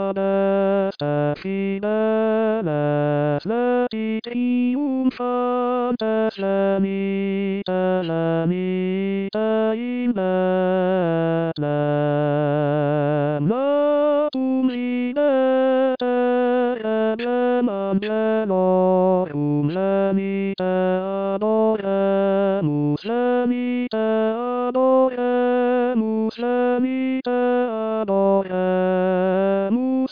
hasta finales leti triunfantes la mita in Bethlehem. Natum ridete eblem angelorum lemite adoremus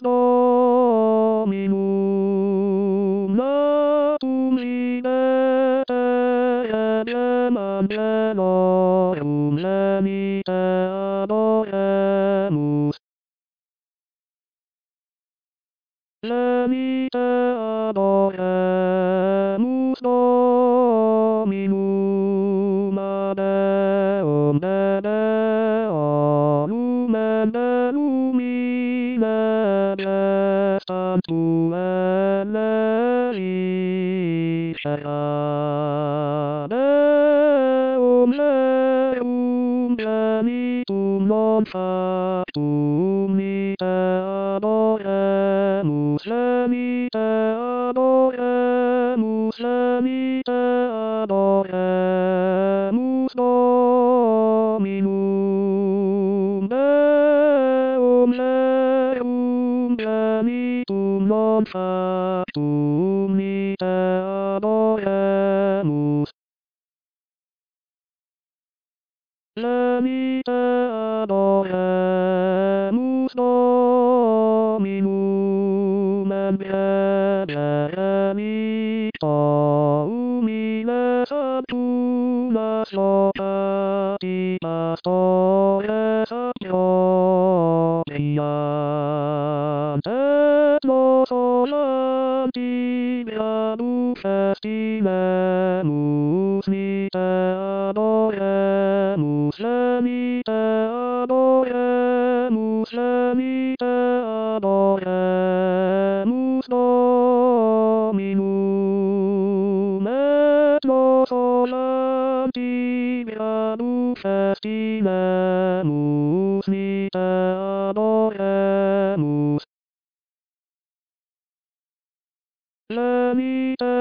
Dominum. Natum ridete eblem angelorum lemite adoremus. Lemite adoremus Dominum Deum de Deorum et de lumine gestantur Elisha Deum genitum non factum nite adoremus lemite adoremus Dominum Deum genitum non factum nite adoremus lemite adoremus Dominum et gemito humile sanctumas locati pastores apiodiant et nos solanti beatu festinemus nite adoremus lemite adoremus Dominum et nos solanti beatu festinemus nite adoremus lemite